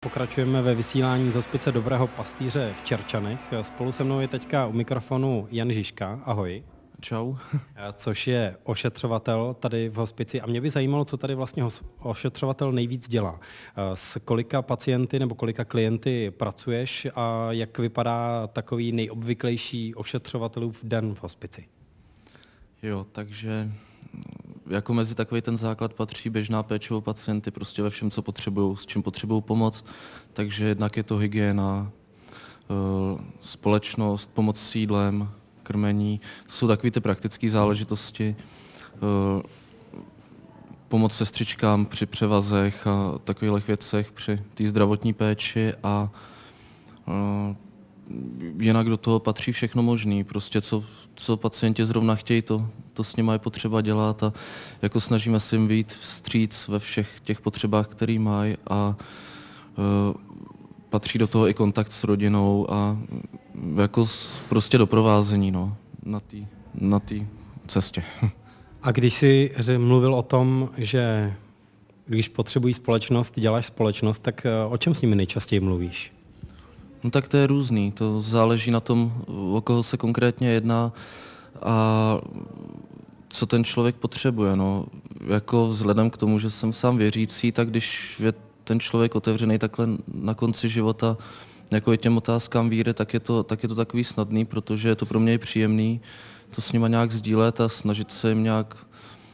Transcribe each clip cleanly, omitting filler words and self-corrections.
Pokračujeme ve vysílání z hospice Dobrého pastýře v Čerčanech. Spolu se mnou je teďka u mikrofonu Jan Žižka. Ahoj. Čau. Což je ošetřovatel tady v hospici. A mě by zajímalo, co tady vlastně ošetřovatel nejvíc dělá. S kolika pacienty nebo kolika klienty pracuješ a jak vypadá takový nejobvyklejší ošetřovatelův den v hospici? Jo, takže jako mezi takový ten základ patří běžná péče o pacienty prostě ve všem, co potřebují, s čím potřebují pomoc. Takže jednak je to hygiena, společnost, pomoc s jídlem, krmení. To jsou takové ty praktické záležitosti. Pomoc sestřičkám při převazech a takových věcech při té zdravotní péči a jinak do toho patří všechno možné. Prostě co pacienti zrovna chtějí, to s nimi je potřeba dělat a jako snažíme se jim vyjít vstříc ve všech těch potřebách, které mají a patří do toho i kontakt s rodinou a jako prostě doprovázení na té cestě. A když jsi mluvil o tom, že když potřebují společnost, děláš společnost, tak o čem s nimi nejčastěji mluvíš? No tak to je různý, to záleží na tom, o koho se konkrétně jedná a co ten člověk potřebuje. No. Jako vzhledem k tomu, že jsem sám věřící, tak když je ten člověk otevřený takhle na konci života jako i těm otázkám víry, tak je to takový snadný, protože je to pro mě i příjemný to s nima nějak sdílet a snažit se jim nějak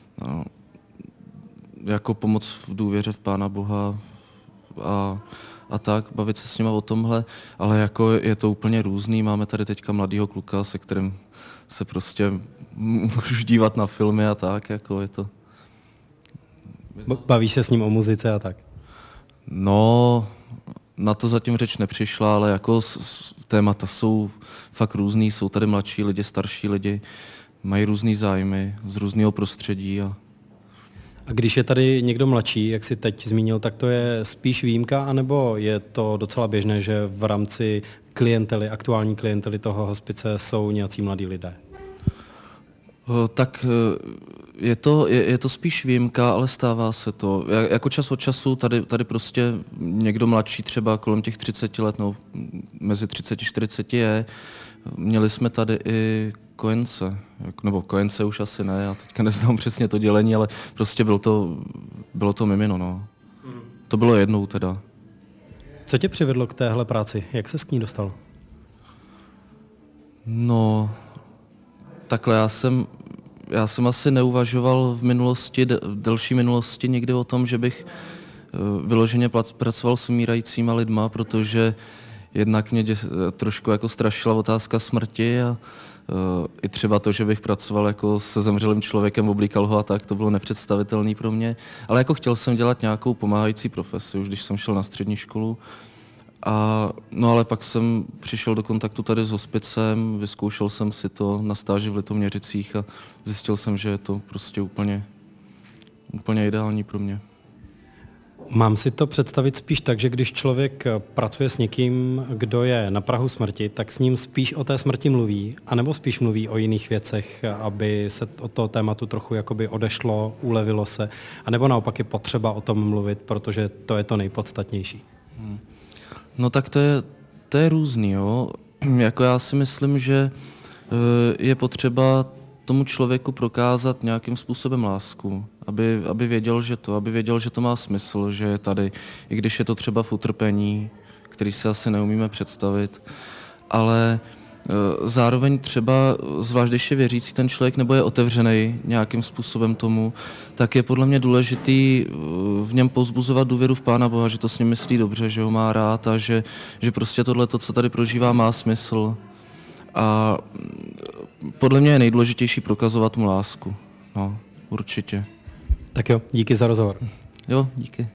jako pomoct v důvěře v Pána Boha a tak, bavit se s nima o tomhle, ale jako je to úplně různý. Máme tady teďka mladýho kluka, se kterým se prostě můžu dívat na filmy a tak, jako je to... Bavíš se s ním o muzice a tak? No, na to zatím řeč nepřišla, ale jako témata jsou fakt různý, jsou tady mladší lidi, starší lidi, mají různý zájmy z různého prostředí a když je tady někdo mladší, jak jsi teď zmínil, tak to je spíš výjimka, anebo je to docela běžné, že v rámci aktuální klientely toho hospice jsou nějací mladí lidé? Tak je to spíš výjimka, ale stává se to. Jako čas od času tady prostě někdo mladší, třeba kolem těch 30 let, no, mezi 30 a 40 je. Měli jsme tady i kojence, nebo kojence už asi ne, já teďka neznám přesně to dělení, ale prostě bylo to mimino, no. To bylo jednou teda. Co tě přivedlo k téhle práci? Jak ses k ní dostal? No, takhle já jsem asi neuvažoval v delší minulosti nikdy o tom, že bych vyloženě pracoval s umírajícíma lidma, protože jednak mě trošku jako strašila otázka smrti a i třeba to, že bych pracoval jako se zemřelým člověkem, oblíkal ho a tak, to bylo nepředstavitelné pro mě. Ale jako chtěl jsem dělat nějakou pomáhající profesi, už když jsem šel na střední školu. No ale pak jsem přišel do kontaktu tady s hospicem, vyzkoušel jsem si to na stáži v Litoměřicích a zjistil jsem, že je to prostě úplně ideální pro mě. Mám si to představit spíš tak, že když člověk pracuje s někým, kdo je na prahu smrti, tak s ním spíš o té smrti mluví, anebo spíš mluví o jiných věcech, aby se od toho tématu trochu jakoby odešlo, ulevilo se, anebo naopak je potřeba o tom mluvit, protože to je to nejpodstatnější. No tak to je různý, jo. Jako já si myslím, že je potřeba tomu člověku prokázat nějakým způsobem lásku, aby věděl, že to má smysl, že je tady, i když je to třeba v utrpení, který si asi neumíme představit, ale zároveň třeba, zvlášť když je věřící ten člověk nebo je otevřený nějakým způsobem tomu, tak je podle mě důležitý v něm povzbuzovat důvěru v Pána Boha, že to s ním myslí dobře, že ho má rád a že prostě tohleto, co tady prožívá, má smysl. A podle mě je nejdůležitější prokazovat mu lásku. No, určitě. Tak jo, díky za rozhovor. Jo, díky.